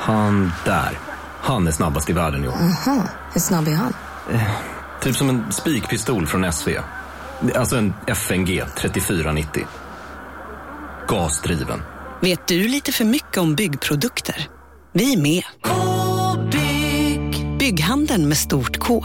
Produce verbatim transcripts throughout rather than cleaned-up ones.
Han där. Han är snabbast i världen, jo. Aha, hur snabb är han? Eh, typ som en spikpistol från S V. Alltså en F N G trettiofyra nittio. Gasdriven. Vet du lite för mycket om byggprodukter? Vi är med. K-bygg. Bygghandeln med stort K.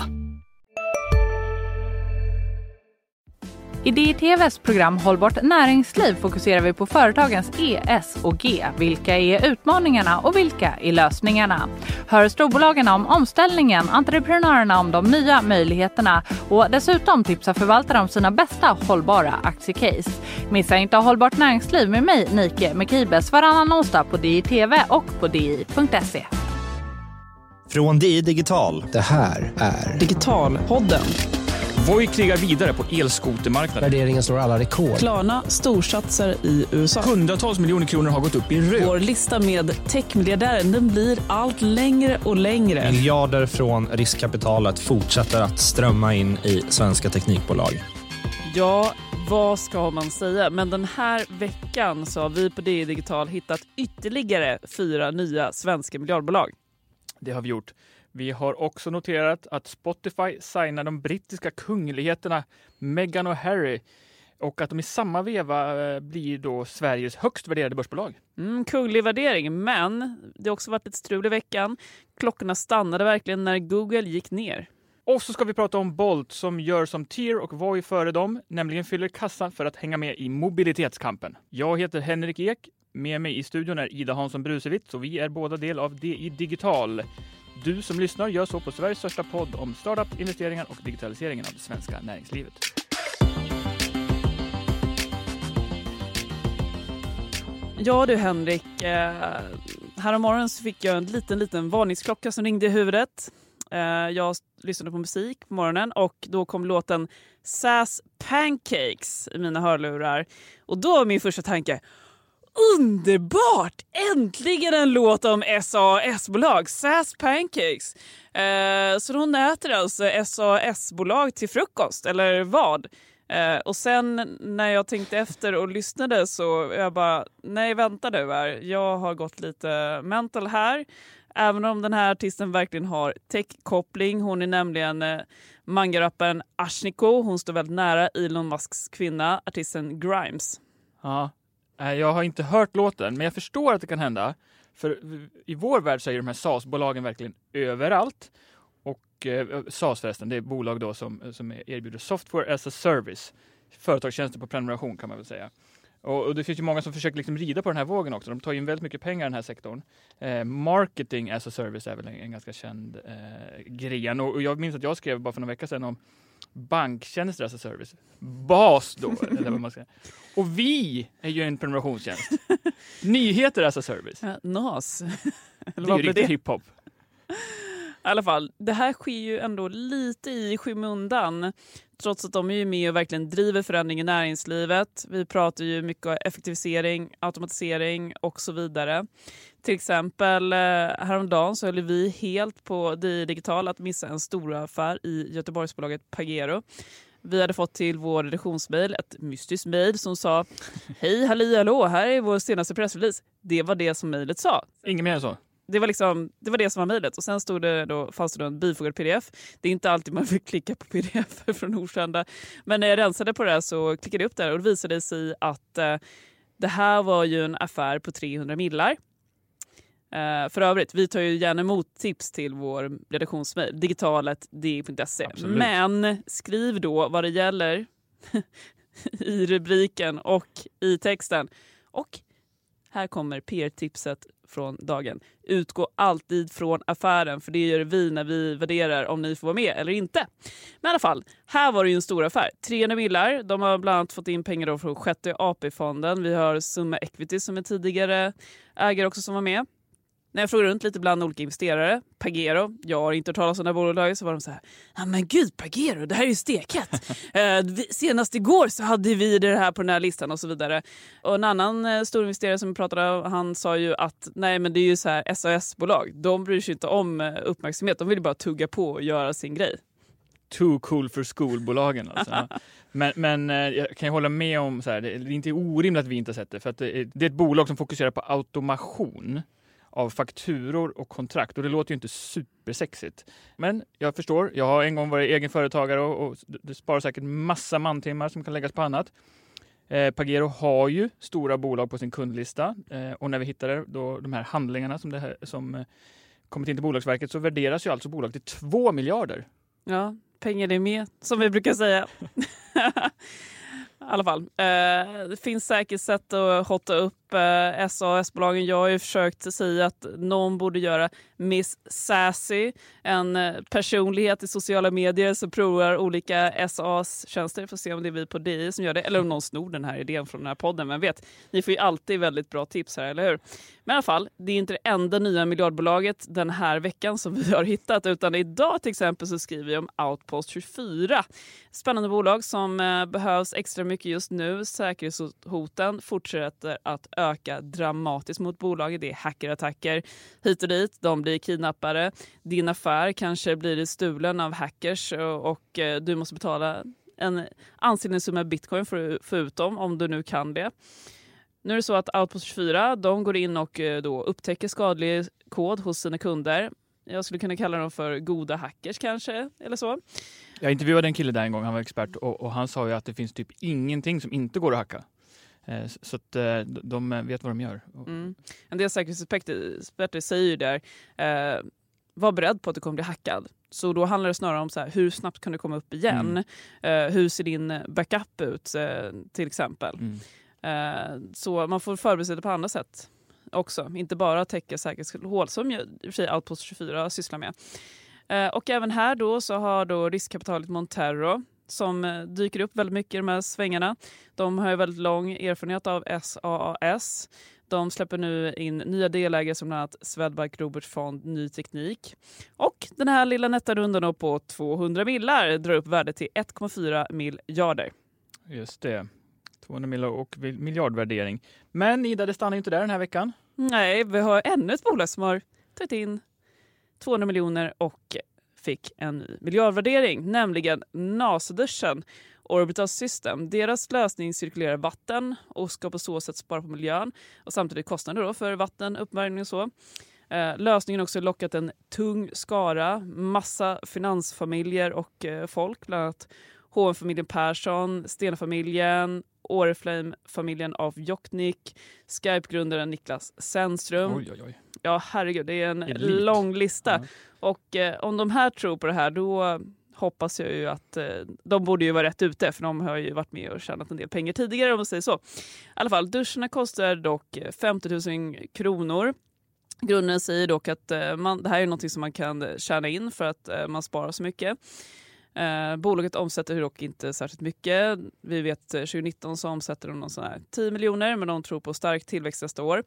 I D I T V:s program Hållbart näringsliv fokuserar vi på företagens E, S och G. Vilka är utmaningarna och vilka är lösningarna? Hör storbolagen om omställningen, entreprenörerna om de nya möjligheterna och dessutom tipsar förvaltare om sina bästa hållbara aktiecase. Missa inte Hållbart näringsliv med mig, Nike Mekibes, varannan onsdag på D I T V och på D I punkt se. Från D I Digital. Det här är Digitalpodden. Voi krigar vidare på elskotermarknaden. Värderingen slår alla rekord. Klarna storsatsar i U S A. Hundratals miljoner kronor har gått upp i rök. Vår lista med techmiljardären, den blir allt längre och längre. Miljarder från riskkapitalet fortsätter att strömma in i svenska teknikbolag. Ja, vad ska man säga? Men den här veckan så har vi på D I Digital hittat ytterligare fyra nya svenska miljardbolag. Det har vi gjort. Vi har också noterat att Spotify signar de brittiska kungligheterna Meghan och Harry och att de i samma veva blir då Sveriges högst värderade börsbolag. Mm, kunglig värdering, men det har också varit ett strul i veckan. Klockorna stannade verkligen när Google gick ner. Och så ska vi prata om Bolt som gör som Tier och Voi före dem, nämligen fyller kassan för att hänga med i mobilitetskampen. Jag heter Henrik Ek, med mig i studion är Ida Hansson Brusevitz och vi är båda del av D I Digital. Du som lyssnar gör så på Sveriges största podd om startup, investeringar och digitaliseringen av det svenska näringslivet. Ja du Henrik, eh, här om morgonen så fick jag en liten liten varningsklocka som ringde i huvudet. Eh, jag lyssnade på musik på morgonen och då kom låten S A S Pancakes i mina hörlurar. Och då var min första tanke: underbart! Äntligen en låt om S A S-bolag, S A S Pancakes. Eh, så hon äter alltså S A S-bolag till frukost, eller vad? Eh, och sen när jag tänkte efter och lyssnade så jag bara, nej vänta nu här. Jag har gått lite mental här. Även om den här artisten verkligen har tech-koppling. Hon är nämligen eh, mangarappen Ashniko. Hon står väldigt nära Elon Musks kvinna, artisten Grimes. Ja. Jag har inte hört låten, men jag förstår att det kan hända. För i vår värld så är de här S A S-bolagen verkligen överallt. Och eh, S A S förresten, det är bolag då som, som erbjuder software as a service. Företagstjänster på prenumeration kan man väl säga. Och, och det finns ju många som försöker liksom rida på den här vågen också. De tar ju in väldigt mycket pengar i den här sektorn. Eh, marketing as a service är väl en, en ganska känd eh, gren. Och, och jag minns att jag skrev bara för några veckor sedan om banktjänster as a service. Bas då, eller vad man ska. Och vi är ju en prenumerationstjänst. Nyheter as a service. Ja, N A S. Det är ju riktigt hiphop. I alla fall, det här sker ju ändå lite i skymundan. Trots att de är ju med och verkligen driver förändring i näringslivet. Vi pratar ju mycket om effektivisering, automatisering och så vidare. Till exempel häromdagen så höll vi helt på D I Digital att missa en stor affär i Göteborgsbolaget Pagero. Vi hade fått till vår redaktionsmail ett mystiskt mail som sa: hej, halli, hallå, här är vår senaste pressrelease. Det var det som mailet sa. Inget mer än så. Det var liksom, det var det som var mejlet. Och sen stod det då, fanns det då en bifogad pdf. Det är inte alltid man vill klicka på pdf från okända. Men när jag rensade på det så klickade jag upp där och det visade sig att eh, det här var ju en affär på trehundra millar. Eh, för övrigt, vi tar ju gärna emot tips till vår redaktionsmail, digitalet d i punkt se. Absolut. Men skriv då vad det gäller i rubriken och i texten. Och här kommer P R-tipset från dagen. Utgå alltid från affären, för det gör vi när vi värderar om ni får vara med eller inte. Men i alla fall, här var det ju en stor affär. trehundra millar, de har bland annat fått in pengar då från sjätte A P-fonden. Vi har Summa Equity som är tidigare ägare också som var med. När jag frågade runt lite bland olika investerare, Pagero, jag har inte hört talas om det här bolaget, så var de så här: ja men gud, Pagero, det här är ju stekhett. eh, vi, senast igår så hade vi det här på den här listan och så vidare. Och en annan eh, stor investerare som vi pratade, han sa ju att nej men det är ju så här S A S-bolag, de bryr sig inte om eh, uppmärksamhet, de vill bara tugga på och göra sin grej. Too cool för skolbolagen alltså. Men, men jag kan ju hålla med om så här, det är inte orimligt att vi inte har sett det, för att det är, det är ett bolag som fokuserar på automation. av fakturor och kontrakt. Och det låter ju inte supersexigt. Men jag förstår, jag har en gång varit egen företagare och, och det sparar säkert massa mantimmar som kan läggas på annat. Eh, Pagero har ju stora bolag på sin kundlista eh, och när vi hittade då de här handlingarna som, det här, som eh, kommit in till Bolagsverket så värderas ju alltså bolag till två miljarder. Ja, pengar är med, som vi brukar säga. I alla fall. Eh, det finns säkert sätt att hotta upp eh, S A S-bolagen. Jag har ju försökt säga att någon borde göra Miss Sassy, en eh, personlighet i sociala medier som provar olika S A S-tjänster. Får se om det är vi på D I som gör det, eller om någon snor den här idén från den här podden. Men vet, ni får ju alltid väldigt bra tips här, eller hur? Men i alla fall, det är inte det enda nya miljardbolaget den här veckan som vi har hittat, utan idag till exempel så skriver vi om Outpost tjugofyra. Spännande bolag som eh, behövs extra mycket just nu. Säkerhetshoten fortsätter att öka dramatiskt mot bolaget. Det är hackerattacker hit och dit. De blir kidnappade. Din affär kanske blir stulen av hackers och, och eh, du måste betala en ansenlig summa bitcoin för att få ut dem om du nu kan det. Nu är det så att Outpost tjugofyra de går in och då upptäcker skadlig kod hos sina kunder. Jag skulle kunna kalla dem för goda hackers kanske, eller så. Jag intervjuade en kille där en gång, han var expert och, och han sa ju att det finns typ ingenting som inte går att hacka. Eh, så att eh, de vet vad de gör. Mm. En del säkerhetsexperter säger ju där, eh, var beredd på att du kommer bli hackad. Så då handlar det snarare om så här, hur snabbt kan du komma upp igen? Mm. Eh, hur ser din backup ut eh, till exempel? Mm. Så man får förbereda sig på andra sätt också. Inte bara täcka säkerhetshål som i och för sig Outpost tjugofyra sysslar med. Och även här då så har då riskkapitalet Montero som dyker upp väldigt mycket i de här svängarna. De har ju väldigt lång erfarenhet av S A A S. De släpper nu in nya delägare som bland annat Swedbank Robert Fond Ny Teknik. Och den här lilla nettarundan på tvåhundra millar drar upp värdet till ett komma fyra miljarder. Just det. tvåhundra miljoner och miljardvärdering. Men Ida, det stannar inte där den här veckan. Nej, vi har ännu ett bolag som har tagit in tvåhundra miljoner och fick en ny miljardvärdering, nämligen NASA-duschen Orbital System. Deras lösning cirkulerar vatten och ska på så sätt spara på miljön och samtidigt kostnader då för vatten, uppvärmning och så. Eh, lösningen har också lockat en tung skara, massa finansfamiljer och eh, folk, bland annat H och M-familjen Persson, Stena-familjen, Oriflame-familjen av Jokknik, Skype-grundaren Niklas Sennström. Oj, oj, oj. Ja, herregud, det är en Elit. lång lista. Ja. Och eh, om de här tror på det här, då hoppas jag ju att eh, de borde ju vara rätt ute, för de har ju varit med och tjänat en del pengar tidigare, om man säger så. I alla fall, duscharna kostar dock femtio tusen kronor. Grunden säger dock att eh, man, det här är något som man kan tjäna in för att eh, man sparar så mycket. Eh, bolaget omsätter dock inte särskilt mycket. Vi vet eh, tjugonitton så omsätter de någon sån här tio miljoner, men de tror på stark tillväxt nästa år.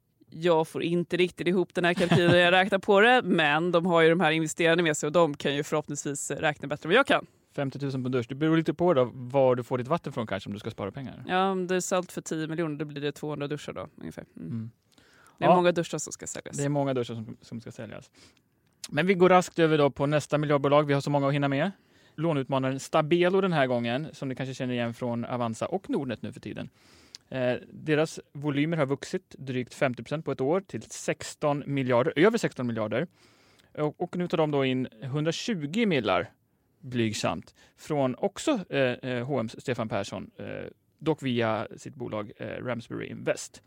Jag får inte riktigt ihop den här kalkylen när jag räknar på det, men de har ju de här investerarna med sig och de kan ju förhoppningsvis räkna bättre än vad jag kan. femtio tusen på en dusch. Det beror lite på då var du får ditt vatten från kanske om du ska spara pengar. Ja, om det är sålt för tio miljoner då blir det tvåhundra duschar då ungefär. Mm. Mm. Det är ja, många duschar som ska säljas. Det är många duschar som, som ska säljas. Men vi går raskt över då på nästa miljardbolag. Vi har så många att hinna med. Låneutmanaren Stabelo den här gången, som ni kanske känner igen från Avanza och Nordnet nu för tiden. Eh, deras volymer har vuxit drygt femtio procent på ett år till sexton miljarder, över sexton miljarder. Och, och nu tar de då in hundratjugo millar blygsamt från också eh, H och M:s Stefan Persson, eh, dock via sitt bolag eh, Ramsbury Invest.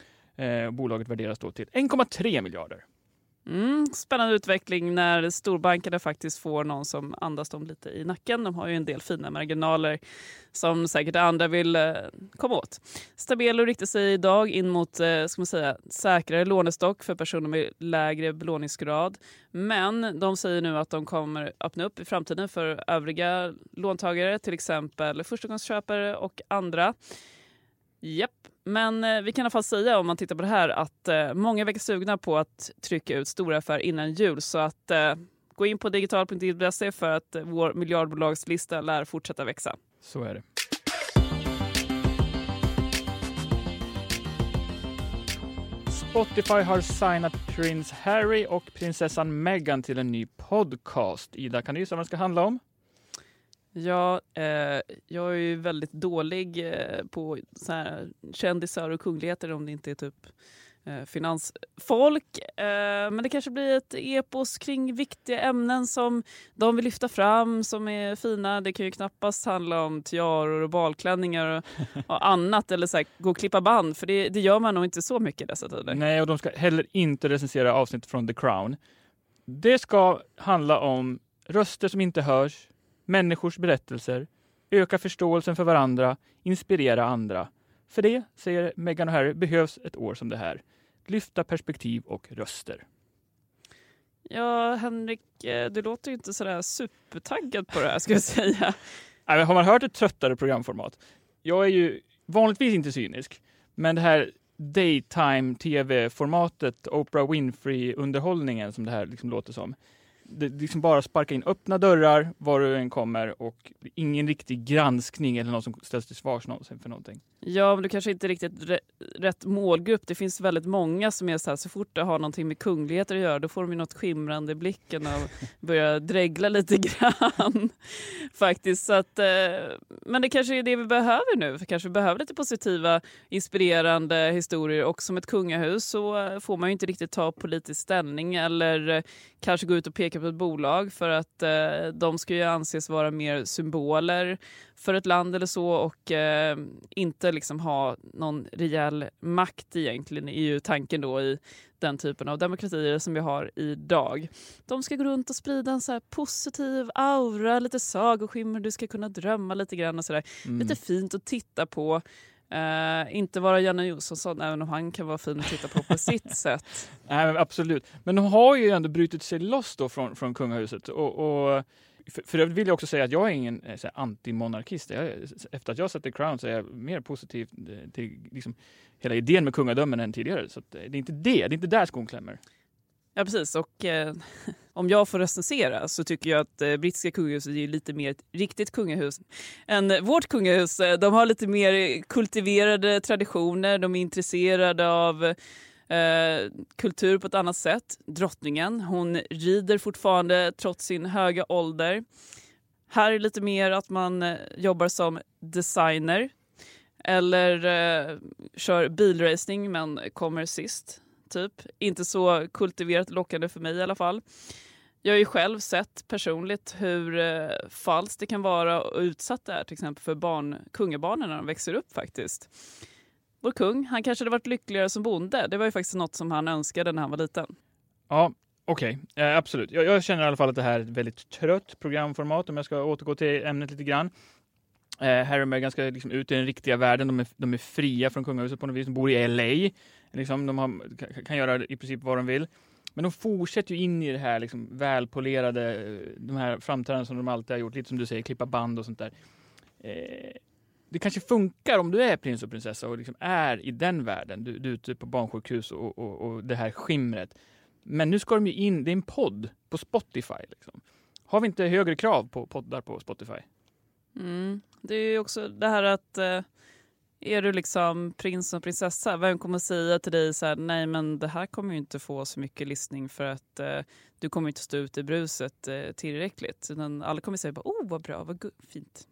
Eh, bolaget värderas då till en komma tre miljarder. Mm, spännande utveckling när storbankerna faktiskt får någon som andas dem lite i nacken. De har ju en del fina marginaler som säkert andra vill eh, komma åt. Stabelo riktar sig idag in mot eh, ska man säga, säkrare lånestock för personer med lägre belåningsgrad. Men de säger nu att de kommer öppna upp i framtiden för övriga låntagare, till exempel förstagångsköpare och andra. Japp. Men eh, vi kan i alla fall säga, om man tittar på det här, att eh, många verkar sugna på att trycka ut stora affärer innan jul. Så att eh, gå in på digital punkt se för att eh, vår miljardbolagslista lär fortsätta växa. Så är det. Spotify har signat prins Harry och prinsessan Meghan till en ny podcast. Ida, kan du gissa vad det ska handla om? Ja, eh, jag är ju väldigt dålig eh, på så här kändisar och kungligheter, om det inte är typ eh, finansfolk. Eh, men det kanske blir ett epos kring viktiga ämnen som de vill lyfta fram, som är fina. Det kan ju knappast handla om tiaror och balklänningar och, och annat, eller så här, gå och klippa band, för det, det gör man nog inte så mycket dessa tider. Nej, och de ska heller inte recensera avsnitt från The Crown. Det ska handla om röster som inte hörs, människors berättelser, öka förståelsen för varandra, inspirera andra. För det, säger Meghan och Harry, behövs ett år som det här. Lyfta perspektiv och röster. Ja, Henrik, du låter ju inte sådär supertaggad på det här, ska jag säga. Nej, har man hört ett tröttare programformat? Jag är ju vanligtvis inte cynisk, men det här daytime-tv-formatet, Oprah Winfrey-underhållningen som det här liksom låter som. Det liksom bara sparka in öppna dörrar var du än kommer och ingen riktig granskning eller någon som ställs till svars någonsin för någonting. Ja, men du kanske inte riktigt re- rätt målgrupp. Det finns väldigt många som är så här, så fort det har någonting med kungligheter att göra, då får de ju något skimrande i blicken och börjar dregla lite grann. Faktiskt. Så att, eh, men det kanske är det vi behöver nu. För kanske vi behöver lite positiva, inspirerande historier. Och som ett kungahus så får man ju inte riktigt ta politisk ställning eller eh, kanske gå ut och peka på ett bolag, för att eh, de ska ju anses vara mer symboler för ett land eller så, och eh, inte liksom ha någon rejäl makt egentligen, är ju tanken då i den typen av demokratier som vi har idag. De ska gå runt och sprida en så här positiv aura, lite sagoskimmer, du ska kunna drömma lite grann och sådär. Mm. Lite fint att titta på. Uh, inte vara Janne Josefsson, även om han kan vara fin att titta på på sitt sätt. Nej, men absolut. Men de har ju ändå brutit sig loss då från, från kungahuset. Och, och för, för övrigt vill jag också säga att jag är ingen så här, antimonarkist. Jag, efter att jag sett The Crown så är jag mer positiv till liksom, hela idén med kungadömen än tidigare. Så att, det är inte det, det är inte där skon klämmer. Ja, precis. Och eh, om jag får recensera så tycker jag att eh, brittiska kungahuset är lite mer ett riktigt kungahus än vårt kungahus. De har lite mer kultiverade traditioner. De är intresserade av eh, kultur på ett annat sätt. Drottningen, hon rider fortfarande trots sin höga ålder. Här är lite mer att man eh, jobbar som designer eller eh, kör bilracing men kommer sist. Typ. Inte så kultiverat lockande för mig i alla fall. Jag har ju själv sett personligt hur eh, falskt det kan vara och utsatt det är till exempel för barn, kungabarnen när de växer upp faktiskt. Vår kung, han kanske hade varit lyckligare som bonde. Det var ju faktiskt något som han önskade när han var liten. Ja, okej. Okay. Eh, absolut. Jag, jag känner i alla fall att det här är ett väldigt trött programformat, om jag ska återgå till ämnet lite grann. Eh, Harry och Meghan ska liksom ut i den riktiga världen. De är, de är fria från kungahuset på något vis. De bor i L A. Liksom, de har, kan göra i princip vad de vill. Men de fortsätter ju in i det här liksom, välpolerade, de här framträdanden som de alltid har gjort. Lite som du säger, klippa band och sånt där. Eh, det kanske funkar om du är prins och prinsessa och liksom är i den världen. Du, du är ute på barnsjukhus och, och, och det här skimret. Men nu ska de ju in, det är en podd på Spotify. Liksom. Har vi inte högre krav på poddar på Spotify? Mm. Det är ju också det här att eh, är du liksom prins och prinsessa, vem kommer säga till dig så här, nej men det här kommer ju inte få så mycket lyssning för att eh, du kommer inte stå ut i bruset eh, tillräckligt. Utan alla kommer säga bara, oh vad bra, vad fint.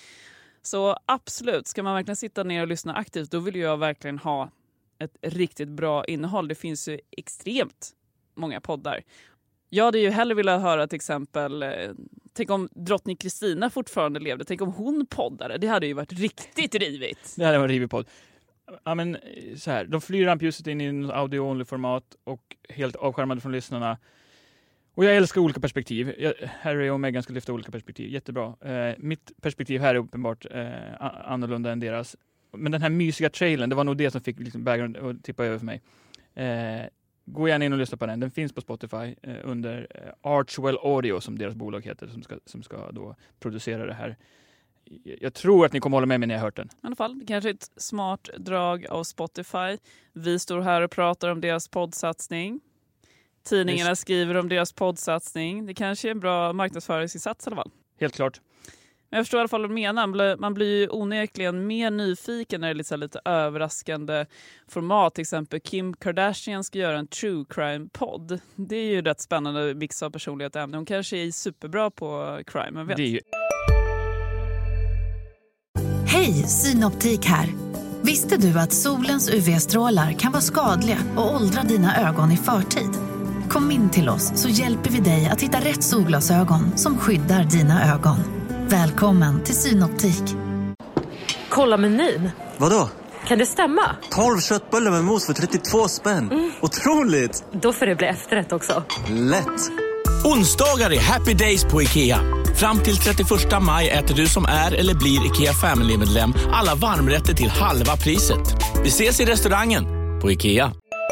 Så absolut, ska man verkligen sitta ner och lyssna aktivt, då vill jag verkligen ha ett riktigt bra innehåll. Det finns ju extremt många poddar. Jag hade ju hellre velat höra till exempel, eh, tänk om drottning Kristina fortfarande levde, tänk om hon poddade, det hade ju varit riktigt rivigt. Det hade varit rivigt podd. Ja, men så här, de flyr rampljuset in i en audio-only-format och helt avskärmade från lyssnarna. Och jag älskar olika perspektiv. Jag, Harry och Meghan ska lyfta olika perspektiv, jättebra. Eh, mitt perspektiv här är uppenbart eh, annorlunda än deras. Men den här mysiga trailern, det var nog det som fick liksom bägaren att tippa över för mig. Eh, Gå gärna in och lyssna på den. Den finns på Spotify eh, under eh, Archwell Audio som deras bolag heter, som ska, som ska då producera det här. Jag tror att ni kommer hålla med mig när jag har hört den. I alla fall, det kanske är ett smart drag av Spotify. Vi står här och pratar om deras poddsatsning. Tidningarna Just. skriver om deras poddsatsning. Det kanske är en bra marknadsföringsinsats i alla fall. Helt klart. Men jag förstår i alla fall vad du menar. Man blir ju onekligen mer nyfiken när det är lite, lite överraskande format. Till exempel Kim Kardashian ska göra en true crime-podd. Det är ju rätt spännande mix av personlighet och ämne. Hon kanske är superbra på crime, men vet. Det är ju... Hej, Synoptik här. Visste du att solens U V-strålar kan vara skadliga och åldra dina ögon i förtid? Kom in till oss så hjälper vi dig att hitta rätt solglasögon som skyddar dina ögon. Välkommen till Synoptik. Kolla menyn. Vadå? Kan det stämma? tolv köttbullar med mos för trettiotvå spänn. Mm. Otroligt! Då får det bli efterrätt också. Lätt! Onsdagar är happy days på IKEA. Fram till trettioförsta maj äter du som är eller blir IKEA Family-medlem alla varmrätter till halva priset. Vi ses i restaurangen på IKEA.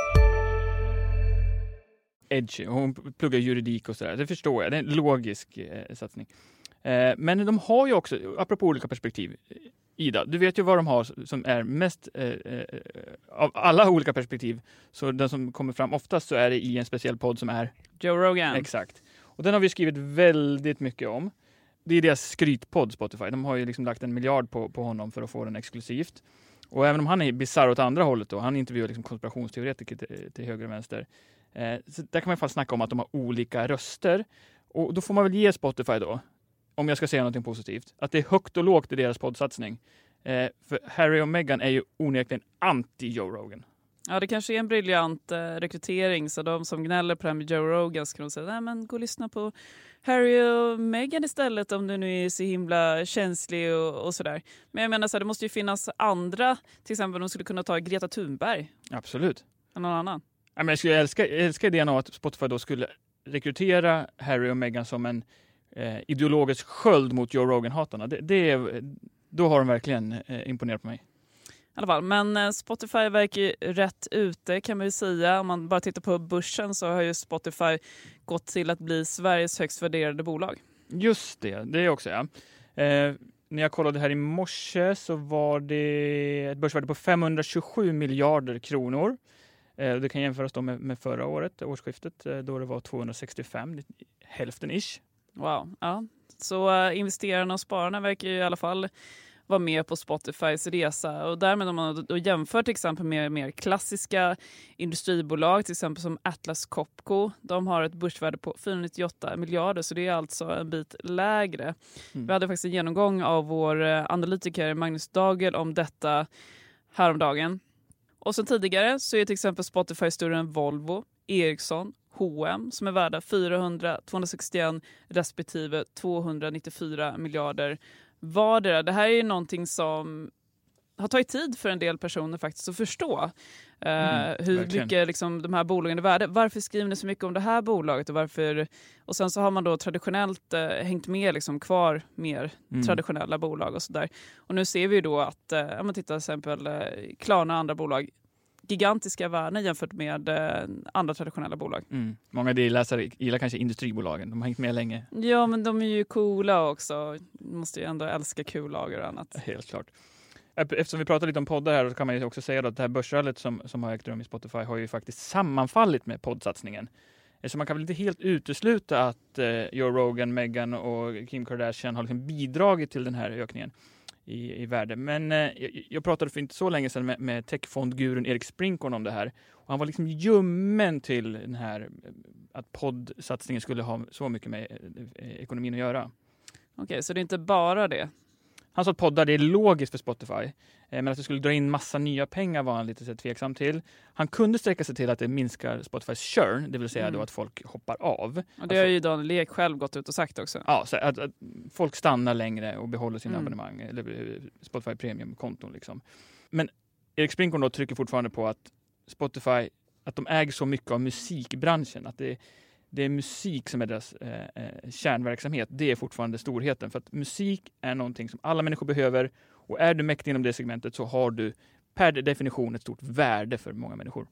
Edgy, hon pluggar juridik och sådär. Det förstår jag, det är en logisk eh, satsning. Eh, men de har ju också, apropå olika perspektiv, Ida, du vet ju vad de har som är mest eh, eh, av alla olika perspektiv. Så den som kommer fram oftast så är det i en speciell podd som är Joe Rogan. Exakt. Och den har vi skrivit väldigt mycket om. Det är deras skrytpodd Spotify. De har ju liksom lagt en miljard på, på honom för att få den exklusivt. Och även om han är bizarr åt andra hållet då, han intervjuar liksom konspirationsteoretiker till, till höger och vänster. Eh, så där kan man i alla fall snacka om att de har olika röster. Och då får man väl ge Spotify då, om jag ska säga något positivt, att det är högt och lågt i deras poddsatsning. Eh, för Harry och Meghan är ju onekligen anti-Joe Rogan. Ja, det kanske är en briljant eh, rekrytering, så de som gnäller på det här med Joe Rogan ska de säga, nej men gå och lyssna på Harry och Meghan istället om du nu är så himla känslig och, och sådär. Men jag menar så här, det måste ju finnas andra, till exempel de skulle kunna ta Greta Thunberg. Absolut. Eller någon annan. Ja, men jag skulle älska, älska idén av att Spotify då skulle rekrytera Harry och Meghan som en eh, ideologisk sköld mot Joe Rogan-hatarna. Det, det är, då har de verkligen eh, imponerat på mig. I alla fall, men Spotify verkar ju rätt ute kan man ju säga. Om man bara tittar på börsen så har ju Spotify gått till att bli Sveriges högst värderade bolag. Just det, det är också ja. Eh, när jag kollade här i morse så var det ett börsvärde på femhundratjugosju miljarder kronor. Eh, det kan jämföras då med, med förra året, årsskiftet, eh, då det var tvåhundrasextiofem, hälften ish. Wow, ja. Så uh, investerarna och spararna verkar ju i alla fall var med på Spotifys resa, och därmed om man då jämför till exempel med mer klassiska industribolag, till exempel som Atlas Copco, de har ett börsvärde på fyrahundranittioåtta miljarder, så det är alltså en bit lägre. Mm. Vi hade faktiskt en genomgång av vår analytiker Magnus Dagel om detta häromdagen. Och som tidigare så är till exempel Spotify större än Volvo, Ericsson, H och M som är värda fyrahundra, tvåhundrasextioett respektive tvåhundranittiofyra miljarder vardera. Det här är ju någonting som har tagit tid för en del personer faktiskt att förstå mm, uh, hur verkligen. mycket liksom, de här bolagen är värda. Varför skriver ni så mycket om det här bolaget? Och, varför... och sen så har man då traditionellt uh, hängt med liksom, kvar mer mm. traditionella bolag och sådär. Och nu ser vi ju då att, uh, om man tittar till exempel uh, Klarna och andra bolag, gigantiska värden jämfört med eh, andra traditionella bolag. Mm. Många läsare gillar kanske industribolagen. De har hängt med länge. Ja, men de är ju coola också. De måste ju ändå älska kullager och annat. Helt klart. Eftersom vi pratar lite om poddar här så kan man ju också säga att det här börsrallet som, som har ägt rum i Spotify har ju faktiskt sammanfallit med poddsatsningen. Så man kan väl inte helt utesluta att eh, Joe Rogan, Meghan och Kim Kardashian har liksom bidragit till den här ökningen i, i värde. Men eh, jag, jag pratade för inte så länge sedan med, med techfondgurun Erik Sprinkorn om det här. Och han var liksom ljummen till den här, att poddsatsningen skulle ha så mycket med eh, ekonomin att göra. Okej, okay, så det är inte bara det? Han sa att poddar, det är logiskt för Spotify. Eh, men att det skulle dra in massa nya pengar var han lite så tveksam till. Han kunde sträcka sig till att det minskar Spotifys churn, det vill säga mm. då att folk hoppar av. Och det har ju Daniel Ek själv gått ut och sagt också. Ja, så att, att folk stannar längre och behåller sina mm. abonnemang, eller Spotify Premium-konton liksom. Men Erik Sprinkorn då trycker fortfarande på att Spotify, att de äger så mycket av musikbranschen, att det Det är musik som är deras eh, kärnverksamhet. Det är fortfarande storheten. För att musik är någonting som alla människor behöver. Och är du mäktig inom det segmentet så har du per definition ett stort värde för många människor.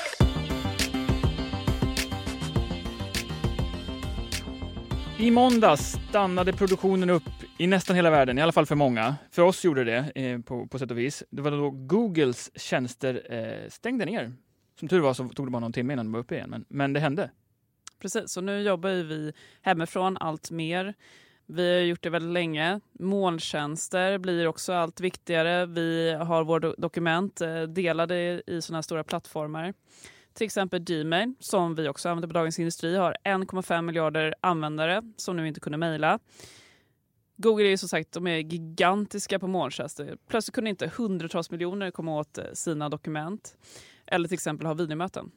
I måndags stannade produktionen upp i nästan hela världen. I alla fall för många. För oss gjorde det eh, på, på sätt och vis. Det var då Googles tjänster eh, stängde ner. Som tur var så tog det bara någon timme innan de var uppe igen. Men, men det hände. Precis, så nu jobbar vi hemifrån allt mer. Vi har gjort det väldigt länge. Molntjänster blir också allt viktigare. Vi har våra dokument delade i sådana här stora plattformar. Till exempel Gmail, som vi också använder på Dagens Industri, har en komma fem miljarder användare som nu inte kunde mejla. Google är ju som sagt, de är gigantiska på molntjänster. Plötsligt kunde inte hundratals miljoner komma åt sina dokument. Eller till exempel ha videomöten.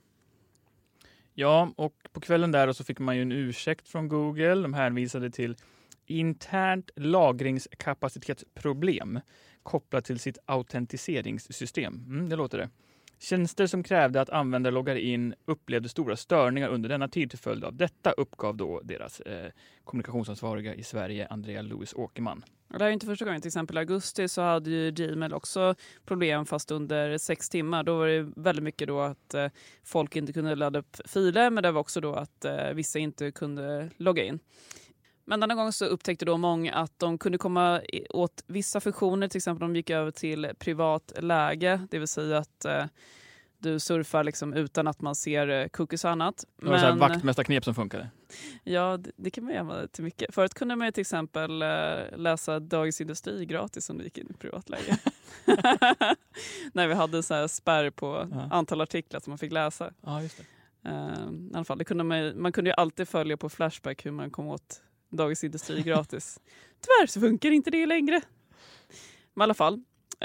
Ja, och på kvällen där så fick man ju en ursäkt från Google. De hänvisade till internt lagringskapacitetsproblem kopplat till sitt autentiseringssystem. Mm, det låter det. Tjänster som krävde att användare loggar in upplevde stora störningar under denna tid till följd av detta, uppgav då deras eh, kommunikationsansvariga i Sverige, Andrea Louis Åkerman. Det här är inte första gången. Till exempel i augusti så hade ju Gmail också problem fast under sex timmar. Då var det väldigt mycket då att eh, folk inte kunde ladda upp filer, men det var också då att eh, vissa inte kunde logga in. Men denna gång så upptäckte då många att de kunde komma åt vissa funktioner. Till exempel de gick över till privat läge. Det vill säga att eh, du surfar liksom utan att man ser eh, cookies och annat. Det var så här vaktmästarknep som funkade. Ja, det, det kan man göra till mycket. Förut kunde man ju till exempel eh, läsa Dagens Industri gratis om du gick in i privat läge. När vi hade så här spärr på ja. antal artiklar som man fick läsa. Ja, just det. Uh, I alla fall, det kunde man, man kunde ju alltid följa på Flashback hur man kom åt Dagens Industri gratis. Tyvärr så funkar inte det längre. Men i alla fall.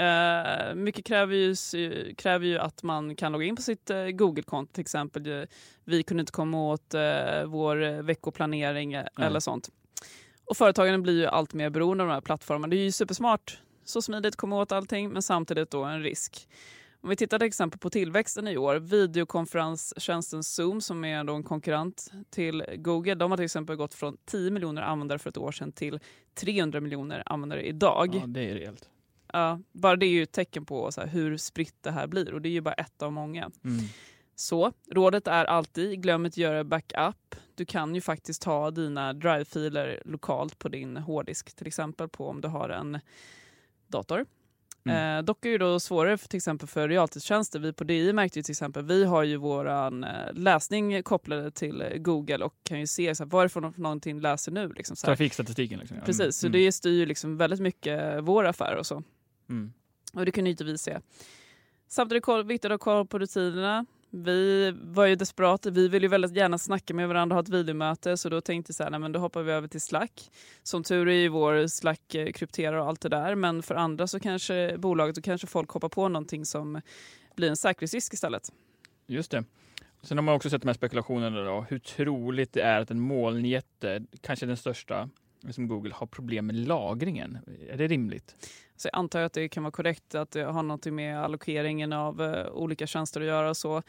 Uh, mycket kräver ju, kräver ju att man kan logga in på sitt uh, Google-konto. Till exempel, vi kunde inte komma åt uh, vår veckoplanering uh, eller sånt. Och företagen blir ju allt mer beroende av de här plattformarna. Det är ju supersmart. Så smidigt att komma åt allting, men samtidigt då en risk. Om vi tittar till exempel på tillväxten i år, videokonferenstjänsten Zoom som är då en konkurrent till Google, de har till exempel gått från tio miljoner användare för ett år sedan till trehundra miljoner användare idag. Ja, det är rejält. Ja, bara det är ju ett tecken på så här, hur spritt det här blir, och det är ju bara ett av många. Mm. Så, rådet är alltid, glöm att göra backup. Du kan ju faktiskt ha dina drive-filer lokalt på din hårddisk, till exempel på om du har en dator. Mm. Eh, dock är det då svårare för, till exempel för realtidstjänster. Vi på D I märkte ju till exempel, vi har ju våran eh, läsning kopplade till eh, Google och kan ju se så här, vad är det för någonting läser nu. Liksom, så här. Trafikstatistiken. Liksom. Precis, mm. så det styr ju liksom väldigt mycket vår affär och så. Mm. Och det kunde ju inte vi se. Samtidigt är det viktigt att kolla på rutinerna. Vi var ju desperata. Vi ville ju väldigt gärna snacka med varandra och ha ett videomöte. Så då tänkte jag så här, nej men då hoppar vi över till Slack. Som tur är ju vår Slack krypterar och allt det där. Men för andra så kanske bolaget och kanske folk hoppar på någonting som blir en säkerhetsrisk istället. Just det. Sen har man också sett de här spekulationerna då. Hur troligt det är att en molnjätte, kanske den största som Google, har problem med lagringen. Är det rimligt? Så jag antar att det kan vara korrekt att det har något med allokeringen av uh, olika tjänster att göra och så.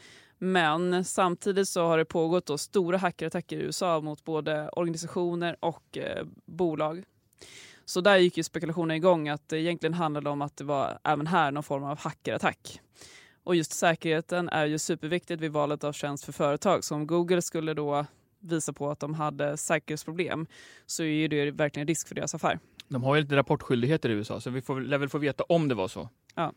Men samtidigt så har det pågått då stora hackerattacker i U S A mot både organisationer och uh, bolag. Så där gick ju spekulationen igång att det egentligen handlade om att det var även här någon form av hackerattack. Och just säkerheten är ju superviktigt vid valet av tjänst för företag. Så om Google skulle då visa på att de hade säkerhetsproblem så är det verkligen risk för deras affär. De har ju lite rapportskyldigheter i U S A så vi får väl få veta om det var så. Ja.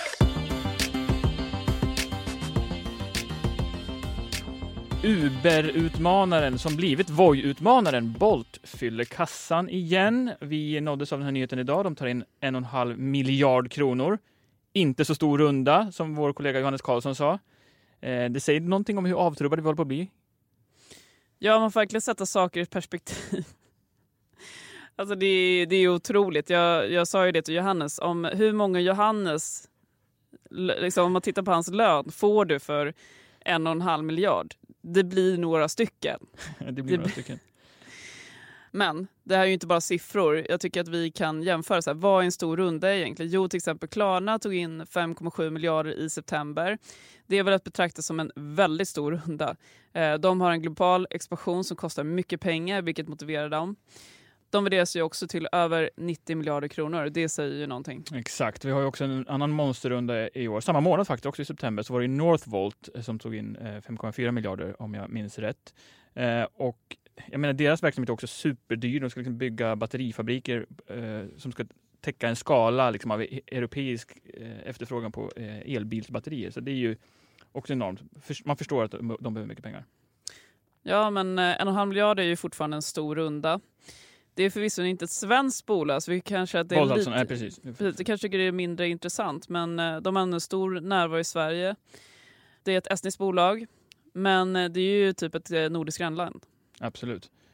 Uber-utmanaren som blivit Voi-utmanaren Bolt fyller kassan igen. Vi nåddes av den här nyheten idag. De tar in en och en halv miljard kronor. Inte så stor runda som vår kollega Johannes Karlsson sa. Eh, det säger någonting om hur avtrubbade vi håller på att bli. Ja, man får verkligen sätta saker i perspektiv. Alltså det, det är otroligt. Jag, jag sa ju det till Johannes. Om hur många Johannes, liksom om man tittar på hans lön, får du för en och en halv miljard? Det blir några stycken. det blir några stycken. Men det här är ju inte bara siffror. Jag tycker att vi kan jämföra. Så här, vad är en stor runda egentligen? Jo, till exempel Klarna tog in fem komma sju miljarder i september. Det är väl att betrakta som en väldigt stor runda. De har en global expansion som kostar mycket pengar, vilket motiverar dem. De värderas ju också till över nittio miljarder kronor. Det säger ju någonting. Exakt. Vi har ju också en annan monsterrunda i år. Samma månad faktiskt, också i september, så var det Northvolt som tog in fem komma fyra miljarder om jag minns rätt. Och jag menar, deras verksamhet är också superdyr. De ska liksom bygga batterifabriker eh, som ska täcka en skala liksom, av europeisk eh, efterfrågan på eh, elbilsbatterier. Så det är ju också enormt. För, man förstår att de, de behöver mycket pengar. Ja, men eh, en och en halv miljard är ju fortfarande en stor runda. Det är förvisso inte ett svenskt bolag, så vi kanske att det är lite, är precis. Det kanske tycker det är mindre intressant, men eh, de har en stor närvaro i Sverige. Det är ett estniskt bolag, men eh, det är ju typ ett eh, nordiskt grannland. Absolut.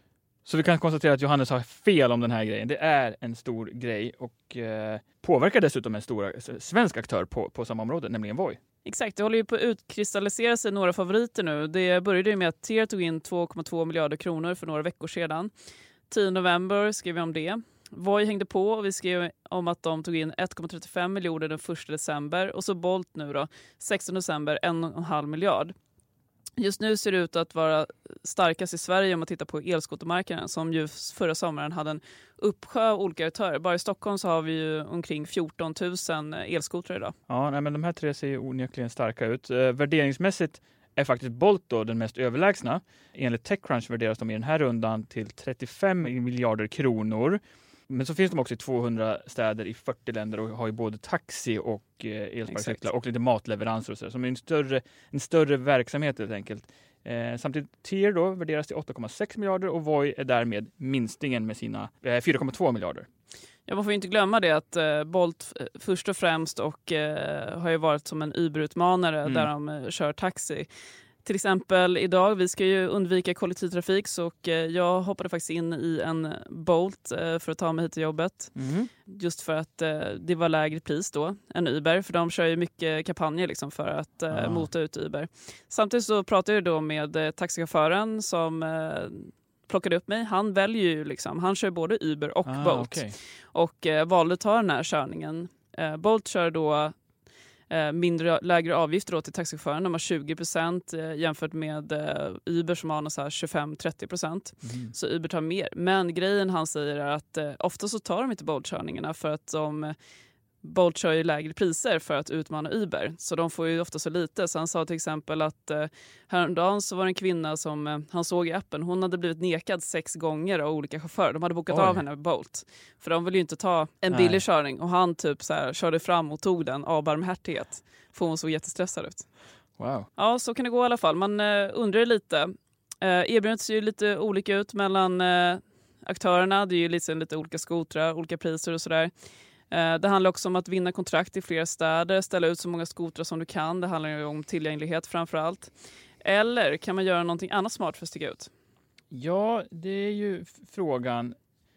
Så vi kan konstatera att Johannes har fel om den här grejen. Det är en stor grej och eh, påverkar dessutom en stor svensk aktör på, på samma område, nämligen Voi. Exakt, det håller ju på att utkristallisera sig några favoriter nu. Det började ju med att Tear tog in två komma två miljarder kronor för några veckor sedan. tionde november skrev vi om det. Voi hängde på och vi skrev om att de tog in ett komma trettiofem miljoner den första december. Och så Bolt nu då, sextonde december, en och en halv miljard. Just nu ser det ut att vara starkast i Sverige om man tittar på elskotermarknaden som ju förra sommaren hade en uppsjö av olika aktörer. Bara i Stockholm så har vi ju omkring fjorton tusen elskotrar idag. Ja, nej, men de här tre ser ju onekligen starka ut. Eh, värderingsmässigt är faktiskt Bolt då den mest överlägsna. Enligt TechCrunch värderas de i den här rundan till trettiofem miljarder kronor. Men så finns de också i tvåhundra städer i fyrtio länder och har ju både taxi och eh, elsparkcyklar och lite matleveranser och så. Som är en större, en större verksamhet helt enkelt. Eh, samtidigt Tear då värderas till åtta komma sex miljarder och Voi är därmed minstingen med sina eh, fyra komma två miljarder. Ja, man får inte glömma det att eh, Bolt eh, först och främst och eh, har ju varit som en Uber-utmanare mm. där de eh, kör taxi. Till exempel idag, vi ska ju undvika kollektivtrafik så och, eh, jag hoppade faktiskt in i en Bolt eh, för att ta mig hit till jobbet. Mm. Just för att eh, det var lägre pris då än Uber. För de kör ju mycket kampanjer liksom, för att eh, ah. mota ut Uber. Samtidigt så pratade jag då med eh, taxichauffören som eh, plockade upp mig. Han väljer ju liksom, han kör både Uber och ah, Bolt. Okay. Och eh, valde att ta den här körningen. Eh, Bolt kör då Eh, mindre, lägre avgifter då till taxichauffören. De har tjugo procent eh, jämfört med eh, Uber som har så här tjugofem till trettio procent. Mm. Så Uber tar mer. Men grejen han säger är att eh, ofta så tar de inte Bolt-körningarna för att de eh, Bolt kör ju lägre priser för att utmana Uber. Så de får ju ofta så lite. Så han sa till exempel att eh, häromdagen så var det en kvinna som eh, han såg i appen. Hon hade blivit nekad sex gånger av olika chaufförer. De hade bokat Oj. av henne med Bolt. För de ville ju inte ta en Nej. billig körning. Och han typ så här, körde fram och tog den av barmhärtighet. För hon såg jättestressad ut. Wow. Ja, så kan det gå i alla fall. Man eh, undrar lite. Eh, erbjudandet ser ju lite olika ut mellan eh, aktörerna. Det är ju liksom lite olika skotrar, olika priser och sådär. Det handlar också om att vinna kontrakt i flera städer, ställa ut så många skotrar som du kan. Det handlar ju om tillgänglighet framför allt. Eller kan man göra någonting annat smart för att stiga ut? Ja, det är ju frågan.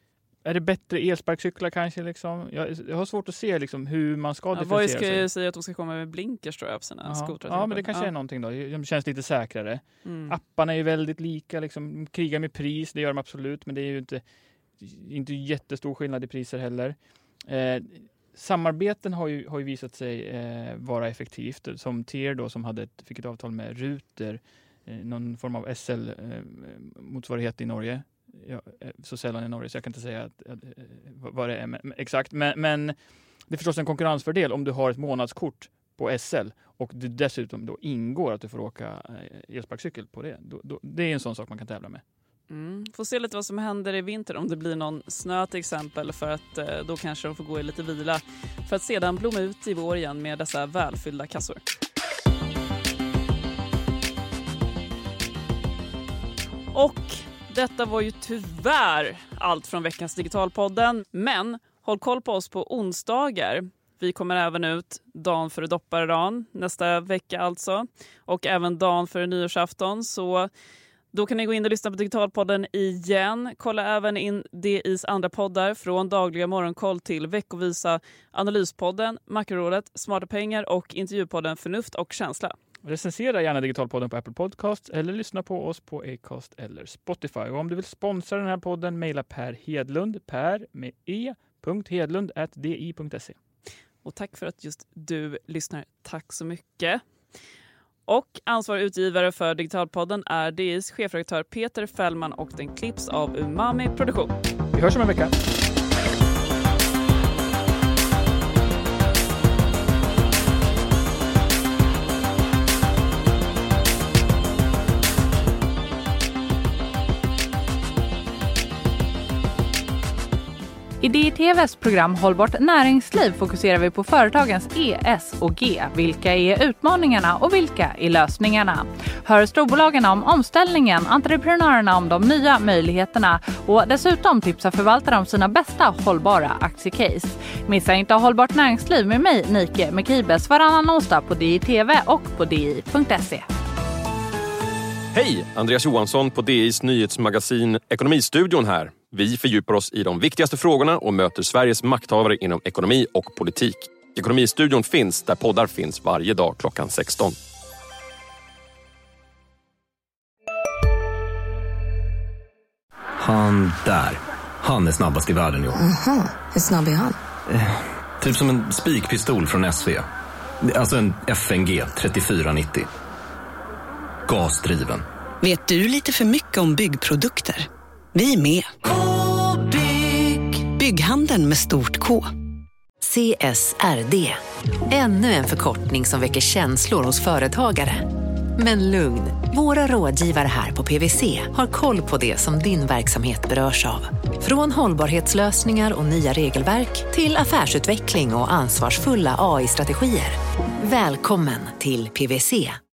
Är det bättre elsparkcyklar kanske? Liksom? Jag, jag har svårt att se liksom, hur man ska ja, differentiera sig. Vad ska jag säga att de ska komma med blinkers tror jag, på sina Aha. skotrar? Ja, men det kanske ja. är någonting då. De känns lite säkrare. Mm. Apparna är ju väldigt lika. Liksom, de krigar med pris, det gör de absolut. Men det är ju inte, inte jättestor skillnad i priser heller. Eh, samarbeten har ju, har ju visat sig eh, vara effektivt. Som Tear då som hade ett, fick ett avtal med Ruter, eh, någon form av S L-motsvarighet eh, i Norge. Ja, så sällan i Norge så jag kan inte säga att, eh, vad det är men, exakt. Men, men det är förstås en konkurrensfördel om du har ett månadskort på S L och det dessutom då ingår att du får åka eh, elsparkcykel på det. Då, då, det är en sån sak man kan tävla med. Mm. Får se lite vad som händer i vinter om det blir någon snö till exempel för att eh, då kanske de får gå i lite vila för att sedan blomma ut i vår igen med dessa välfyllda kassor. Och detta var ju tyvärr allt från veckans Digitalpodden, men håll koll på oss på onsdagar. Vi kommer även ut dagen före dopparedagen nästa vecka alltså och även dagen före nyårsafton så då kan ni gå in och lyssna på Digitalpodden igen. Kolla även in D I's andra poddar från dagliga morgonkoll till veckovisa Analyspodden, Makrorådet, Smarta pengar och intervjupodden Förnuft och känsla. Recensera gärna Digitalpodden på Apple Podcasts eller lyssna på oss på Acast eller Spotify. Och om du vill sponsra den här podden, mejla Per Hedlund, per med e, hedlund at di punkt se. Och tack för att just du lyssnar. Tack så mycket. Och ansvarig utgivare för Digitalpodden är D I's chefredaktör Peter Fällman och den klipps av Umami Produktion. Vi hörs om en vecka. I D I T V:s program Hållbart näringsliv fokuserar vi på företagens E, S och G. Vilka är utmaningarna och vilka är lösningarna? Hör storbolagen om omställningen, entreprenörerna om de nya möjligheterna och dessutom tipsar förvaltare om sina bästa hållbara aktiecase. Missa inte Hållbart näringsliv med mig, Nike Mekibes, varannan onsdag på D I T V och på D I punkt se. Hej! Andreas Johansson på D I:s nyhetsmagasin Ekonomistudion här. Vi fördjupar oss i de viktigaste frågorna och möter Sveriges makthavare inom ekonomi och politik. Ekonomistudion finns där poddar finns varje dag klockan sexton. Han där. Han är snabbast i världen, jo. Aha, hur snabb är han? Eh, typ som en spikpistol från S V. Alltså en F N G trettiofyra nittio. Gasdriven. Vet du lite för mycket om byggprodukter? Vi är med. K-bygg. Bygghandeln med stort K. C S R D. Ännu en förkortning som väcker känslor hos företagare. Men lugn, våra rådgivare här på P W C har koll på det som din verksamhet berörs av. Från hållbarhetslösningar och nya regelverk till affärsutveckling och ansvarsfulla A I-strategier. Välkommen till P W C.